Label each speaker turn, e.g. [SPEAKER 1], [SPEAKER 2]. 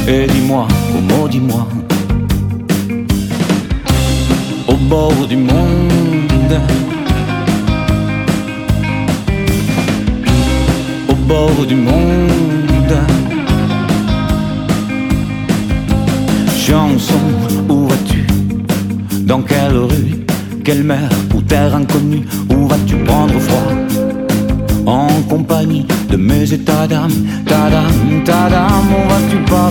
[SPEAKER 1] Et dis-moi, oh maudis-moi, au bord du monde, au bord du monde. Chanson, où vas-tu? Dans quelle rue? Quelle mer ou terre inconnue? Où vas-tu prendre froid? En compagnie de mes états d'âme, ta dame, où vas-tu partir?